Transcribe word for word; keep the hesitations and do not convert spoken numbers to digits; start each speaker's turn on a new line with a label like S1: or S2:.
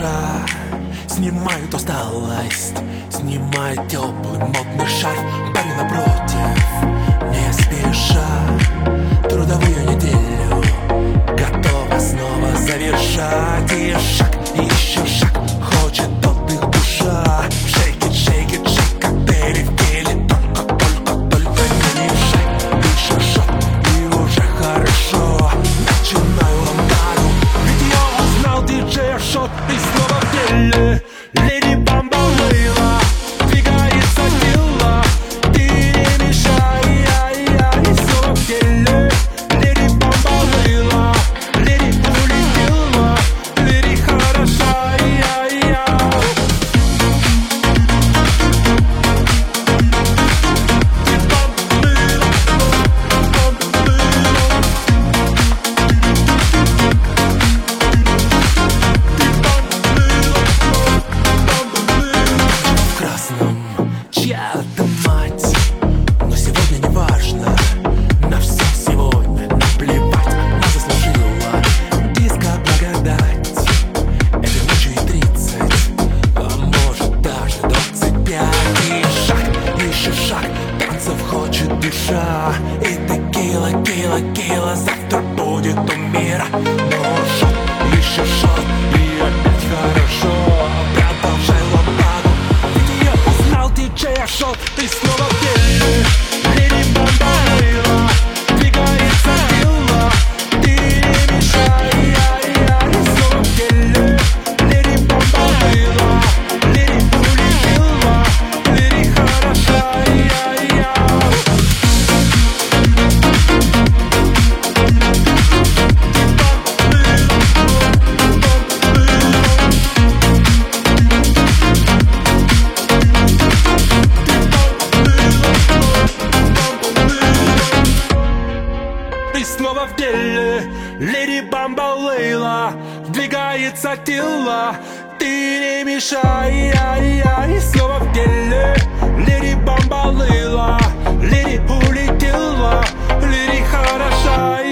S1: душа снимает усталость, снимает теплый модный шарф. Парень напротив, не спеша, трудовую неделю готова снова завершать. И шаг, еще шаг, хочет отдых душа. Shake it, shake it, shake, коктейли в теле. Только, только, только не мешай. Еще шаг, и уже хорошо. Начинаю ламбаду, ведь я узнал диджея Шот. И снова в деле Леди Бамба Лейла. Двигается тело, ты не мешай. И снова в деле Леди Бамба Лейла. Леди улетела, леди хороша. В красном чья-то мать, но сегодня не важно. На все сегодня наплевать. Она заслужила диско благодать. Этой ночью и тридцать, а может даже двадцать пять. И шаг, еще шаг, танцев хочет душа. И текила, кила, кила, завтра будет у мира. Но шаг, еще шаг, и опять хорошо. Продолжай ламбаду, ведь я узнал диджея Шот. Ты снова в деле Леди Бамба Лейла. Двигается тело, ты не мешай. И снова в деле Леди Бамба Лейла. Леди улетела, леди хороша. Ты снова в деле Леди Бамба Лейла. Двигается тело, ты не мешай. И снова в деле Леди Бамба Лейла. Леди улетела, леди хороша.